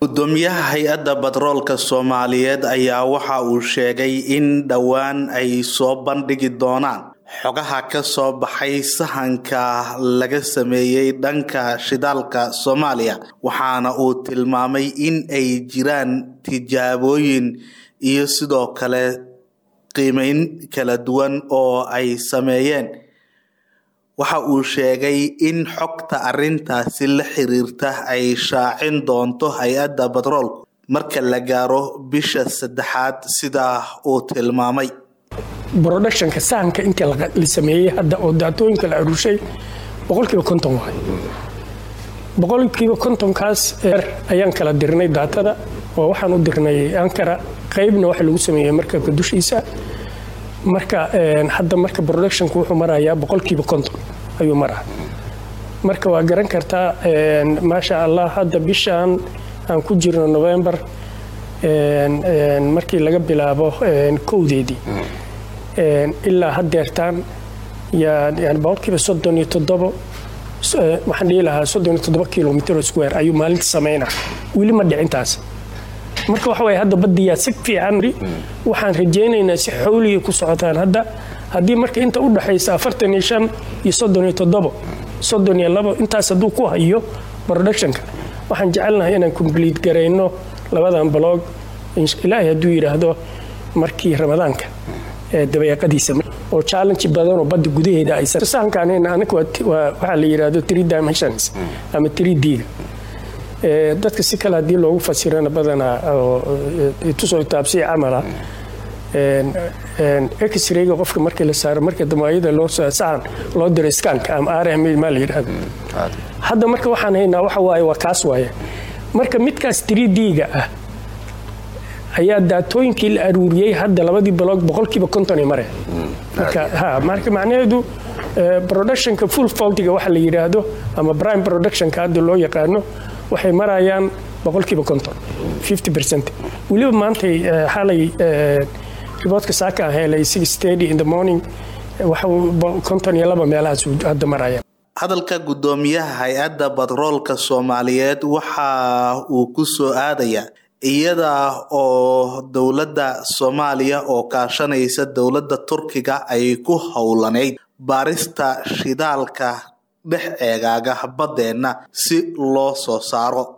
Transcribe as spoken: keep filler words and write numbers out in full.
gudoomiyaha hay'adda batroolka Soomaaliyeed ayaa waxa uu sheegay in dhawaan ay soo bandhigi doonaan xogaha ka soo baxay sahanka laga sameeyay dhanka shidaalka Soomaaliya waxaana uu tilmaamay in ay jiraan tijaabooyin iyo sidoo kale qiimeyn kala duwan oo ay sameeyeen. waxa uu sheegay in xogta arintaasi la xiriirta ay shaacin doonto hay'adda batroolka marka la gaaro bisha saddexaad sida uu tilmaamay. productionka sahanka inta la sameeyay hadda oo daatooyinka la urushay boqolkiiba konton waay boqolkiiba konton kaas ayaan kala dirnay daatada oo waxaan u dirnay Ankara qaybna waxa lagu sameeyay markabka dushiisa marka hadda marka productionku wuxuu marayaa boqolkiiba konton ayuu maraa marka waa garan kartaa ma sha Allah hadda bishaan aan ku jirno November markii laga bilaabo kowdeedii ilaa haddeertaan yani boqolkiiba soddon iyo toddoba waxaan dhihi lahaa soddon iyo toddoba kilomitir square ayuu maalintii sameynaa weli ma dhicintaas marka waxa way hadda badiyaa si fiican waxaan rajeynaynaa si xawliga ku socotaan hadda hadii marka inta u dhaxaysa afartan iyo shan iyo soddon iyo toddoba soddon iyo laba intaas haduu ku hayo productionka waxaan jecelnahay inaan complete gareyno labadan blog ilaahay haduu yiraahdo markii ramadaanka ee dabayaqadiisa oo challenge badan oo bad gudaheeda ay saankaan anagu waxa la yiraahdo three dimensions ama three D dadka si kala hadii loogu fasirana badana oo tusoo taabsi amala een x-ray qofka markii la saaro markii damaayada loo saacan loo diray scanka ama R M ma la yiraahdo hadda marka waxaan haynaa waxa waay waa kaas waay marka midkaas three D ga ah ayaa daatooyinkii la aruuriyay hadda labadii blog boqolkiiba konton ay mareen marka ha marka macnaheedu productionka full faultiga waxa la yiraahdo ama prime productionka hadda loo yaqaano waxay marayaan boqolkiiba konton fifty percent waliba maanta xalay riboodka saaka helay six thirty in the morning waxa konton iyo laba meelahaas hadda marayaan. hadalka gudoomiyaha hay'adda batroolka Soomaaliyeed waxa uu ku soo aadayaa iyada oo dawladda Soomaaliya oo kaashanaysa dawladda Turkiga ay ku howlaneyd baarista shidaalka dhex eegaaga badeena si loo soo saaro